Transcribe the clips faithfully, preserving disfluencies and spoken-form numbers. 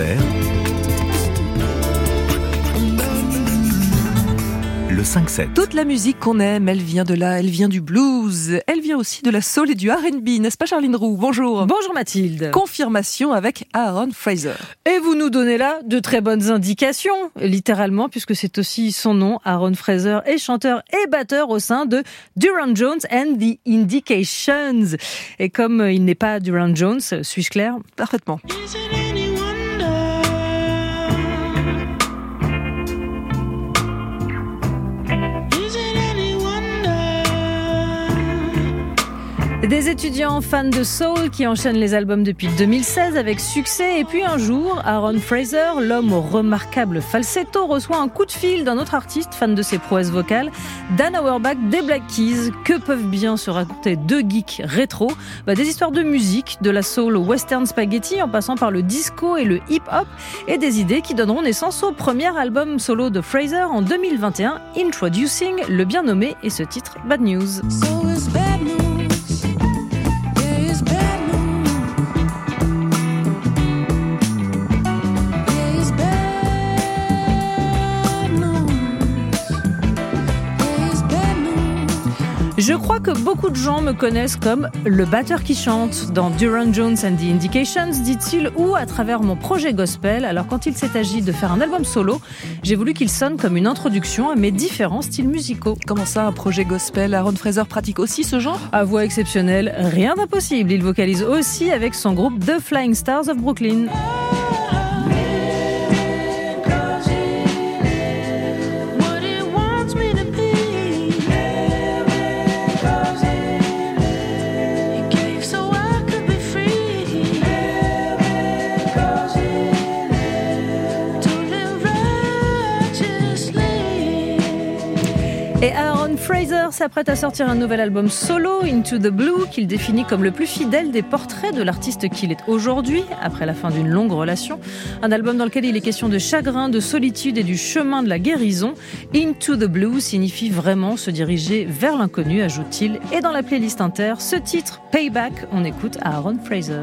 F R. Le cinq sept. Toute la musique qu'on aime, elle vient de là, elle vient du blues, elle vient aussi de la soul et du R and B, n'est-ce pas Charline Roux? Bonjour. Bonjour Mathilde. Confirmation avec Aaron Fraser. Et vous nous donnez là de très bonnes indications, littéralement, puisque c'est aussi son nom. Aaron Fraser est chanteur et batteur au sein de Durand Jones and the Indications. Et comme il n'est pas Durand Jones, suis-je claire? Parfaitement. Des étudiants fans de soul qui enchaînent les albums depuis deux mille seize avec succès. Et puis un jour, Aaron Fraser, l'homme au remarquable falsetto, reçoit un coup de fil d'un autre artiste fan de ses prouesses vocales, Dan Auerbach des Black Keys. Que peuvent bien se raconter deux geeks rétro? Bah, des histoires de musique, de la soul au western spaghetti en passant par le disco et le hip-hop, et des idées qui donneront naissance au premier album solo de Fraser en deux mille vingt et un, Introducing, le bien nommé, et ce titre, Bad News. So it's bad news. Je crois que beaucoup de gens me connaissent comme le batteur qui chante dans Durand Jones and the Indications, dit-il, ou à travers mon projet gospel. Alors quand il s'est agi de faire un album solo, j'ai voulu qu'il sonne comme une introduction à mes différents styles musicaux. Comment ça, un projet gospel? Aaron Fraser pratique aussi ce genre? À voix exceptionnelle, rien d'impossible. Il vocalise aussi avec son groupe The Flying Stars of Brooklyn. Et Aaron Fraser s'apprête à sortir un nouvel album solo, Into the Blue, qu'il définit comme le plus fidèle des portraits de l'artiste qu'il est aujourd'hui, après la fin d'une longue relation. Un album dans lequel il est question de chagrin, de solitude et du chemin de la guérison. Into the Blue signifie vraiment se diriger vers l'inconnu, ajoute-t-il. Et dans la playlist inter, ce titre, Payback, on écoute Aaron Fraser.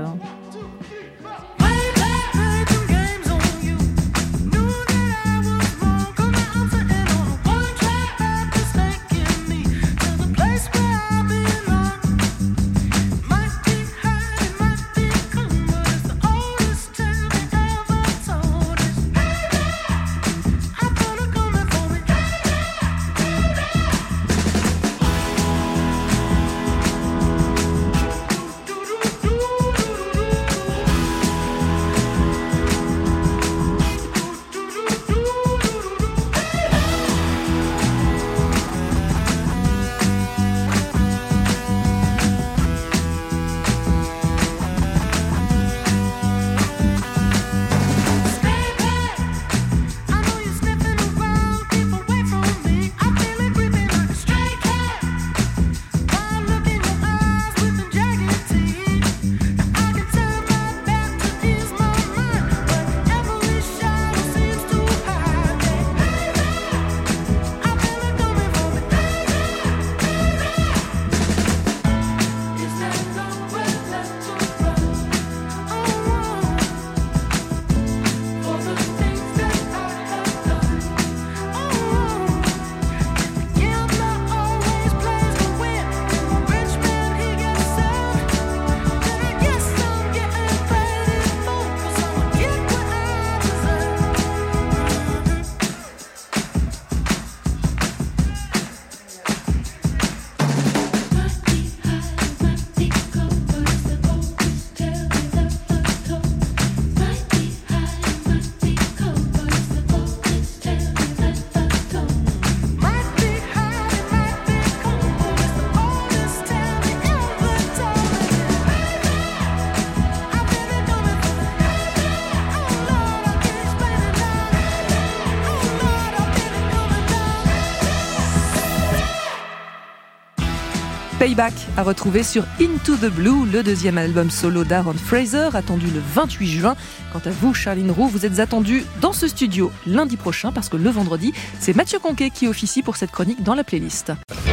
Payback à retrouver sur Into the Blue, le deuxième album solo d'Aaron Fraser, attendu le vingt-huit juin. Quant à vous, Charline Roux, vous êtes attendue dans ce studio lundi prochain parce que le vendredi, c'est Mathieu Conquet qui officie pour cette chronique dans la playlist.